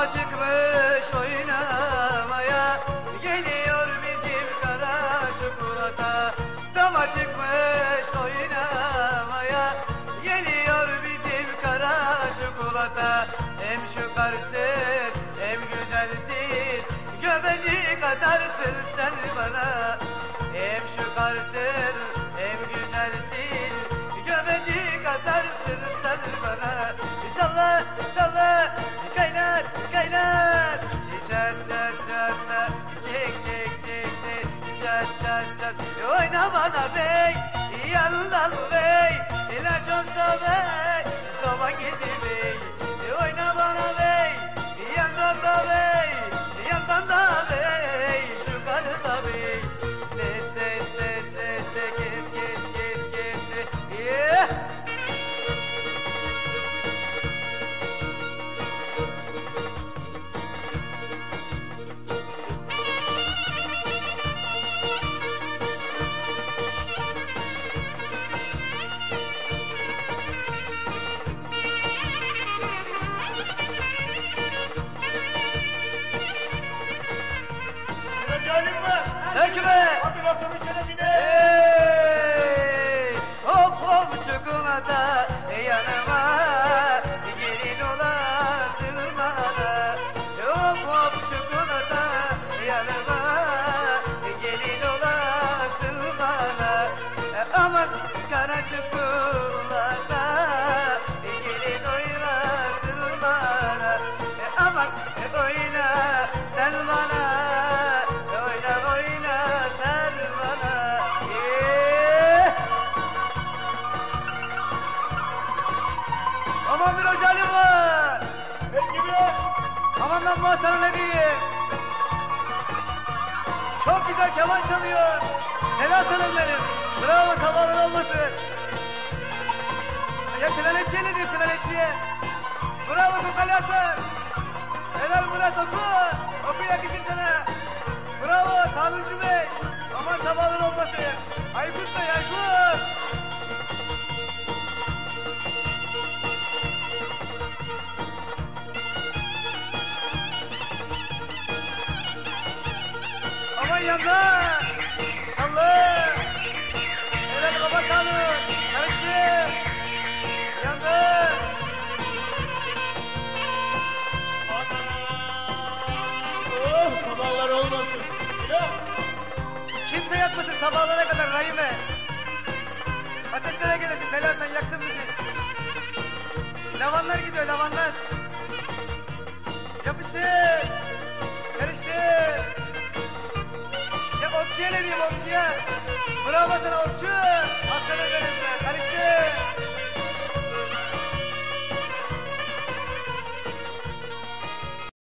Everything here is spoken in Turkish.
Dama çıkmış oynamaya, geliyor bizim kara çikolata. Dama çıkmış oynamaya, geliyor bizim kara çikolata. Hem şıkarsın hem güzelsin, göbeci katarsın sen bana. Hem şıkarsın hem güzelsin, göbeci katarsın sen bana. Salla salla kaynat kaynat, çat çat çat çek çek çek çat çat çat. Oyna bana bey yandan bey, ilaç olsa bey soba gidi bey. Oyna bana bey yandan da bey, yandan da bey, şu karı da bey. Des des des des de kes kes kes kes de yeah. Ekme! Hadi bakalım şerefine! Hey! Hop hop çikolata yanıma, gelin olasın bana. Hop hop çikolata yanıma, gelin olasın bana. Aman kara çikolata, gelin oynasın bana. Aman oyna sen bana. Aman bir hocalim var. Peki mi? Aman ben sana ne diyeyim? Çok güzel keman çalıyor. Helal sana benim. Bravo, sabahlar olmasın. Ya klarnetçiye ne diyeyim, klarnetçiye? Bravo Kukali Hasan. Helal Murat, oku. Oku, yakışır sana. Bravo Tanrıcı Bey. Aman sabahlar olmasın. Aykut Bey, Aykut. Aman yanda! Salla! Helal baba kanun! Karıştı! Yandı! Oh, sabahlar olmasın. Ya. Kimse yakmasın sabahlara kadar Rahime! Ateşlere gelesin, Delal sen yaktın bizi! Lavanlar gidiyor, lavanlar! Yapıştır! Karıştır! Ya okçuya ne diyeyim, okçuya? Bravo sana okçu!